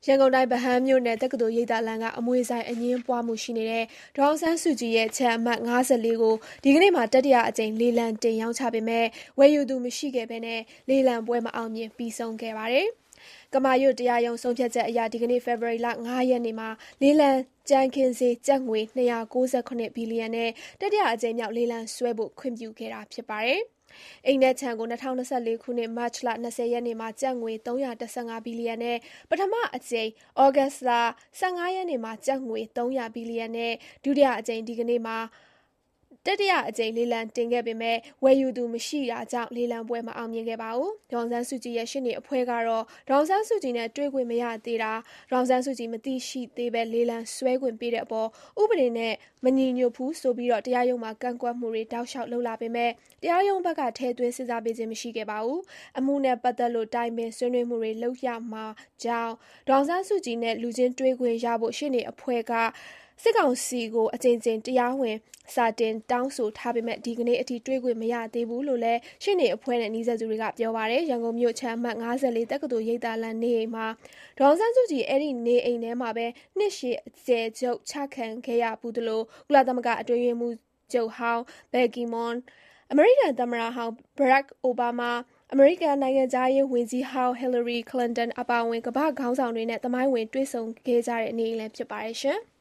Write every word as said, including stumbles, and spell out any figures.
ရန်ကုန်တိုင်းဗဟန်းမြို့နယ်တက္ကသိုလ်ရိပ်သာလမ်းကအမွေဆိုင်အငင်းပွားမှုရှိနေတဲ့ဒေါ်အောင်ဆန်းစုကြည်ရဲ့ခြံအမှတ်၅၄ကိုဒီကနေ့မှာတတိယအကြိမ်လေလံတင်ရောင်းချပေမဲ့ဝယ်ယူသူမရှိခဲ့ဘဲလေလံပွဲမအောင်မြင်ပြီးဆုံးခဲ့ပါတယ်။ကမာရွတ်တရားရုံးဆုံးဖြတ်ချက်အရဒီကနေ့ဖေဖော်ဝါရီလ၅ရက်နေ့မှာလေလံကြမ်းခင်းစေးကျပ်ငွေ၂၉၇ဘီလီယံနဲ့တတိယအကြိမ်မြောက်လေလံဆွဲဖို့ခွင့်ပြုခဲ့တာဖြစ်ပါတယ်။အိမ်နဲ့ခြံကို၂၀၂၄ခုနှစ်မတ်လ၂၀ရက်နေ့မှာကျပ်ငွေ၃၁၅ဘီလီယံနဲ့ပထမအကြိမ်ဩဂတ်လ၁၅ရက်နေ့မှာကျပ်ငွေ၃၀၀ဘီလီယံနဲ့ဒုတိယအကြိမ်ဒီကနေ့မှာတတိယအကြိမ်လေလံတင်ခဲ့ပေမဲ့ဝယ်ယူသူမရှိတာကြောင့်လေလံပွဲမအောင်မြင်ခဲ့ပါဘူး။ဒေါ်အောင်ဆန်းစုကြည်ရဲ့ရှေ့နေအဖွဲ့ကတော့ဒေါ်အောင်ဆန်းစုကြည်နဲ့တွေ့ခွင့်မရသေးတာဒေါ်အောင်ဆန်းစုကြည်မသိရှိသေးပဲလေလံဆွဲခွင့်ပေးတဲ့အပေါ်ဥပဒေနဲ့မညီညွတ်ဘူးဆိုပြီးတော့တရားရုံးမှာကန့်ကွက်မှုတွေတောက်လျှောက်လုပ်လာပေမဲ့တရားရုံးဘက်ကထည့်သွင်းစဉ်းစားပေးခြင်းမရှိခဲ့ပါဘူး။အမှုနဲ့ပတ်သက်လို့တိုင်ပင်ဆွေးနွေးမှုတွေလုပ်ရမှာကြောင့်ဒေါ်အောင်ဆန်းစုကြည်နဲ့လူချင်းတွေ့ခွင့်ရဖို့ရှေ့နေအဖွဲ့ကစစ်ကောင်စီကိုအကြိမ်ကြိမ်တရားဝင်စာတင်တောင်းဆိုထားပေမဲ့ဒီကနေ့အထိတွေ့ခွင့်မရသေးဘူးလို့လည်းရှေ့နေအဖွဲ့နဲ့နှီးစပ်သူတွေကပြောပါတယ်။ရန်ကုန်မြို့ချမ်းအမှတ်၅၄တက္ကသိုလ်ရိပ်သာလမ်းနေအိမ်မှာဒေါ်အောင်ဆန်းစုကြည်အဲ့ဒီနေအိမ်ထဲမှာပဲနှစ်ရှည်အကျယ်ချုပ်ချခံခဲ့ရဘူးလို့ကုလသမဂ္ဂအတွင်းရေးမှူးချုပ်ဟောင်းဘယ်ကီမွန်အမေရိကန်သမ္မတဟောင်းဘရက်အိုဘားမားအမေရိကန်နိုင်ငံသားရေးဝန်ကြီးဟောင်းဟီလာရီကလင်တန်အပါအဝင်ကမ္ဘာ့ခေါင်းဆောင်တွေနဲ့သမိုင်းဝင်တွေ့ဆုံခဲ့ကြတဲ့နေ့လည်းဖြစ်ပါတယ်ရှင်။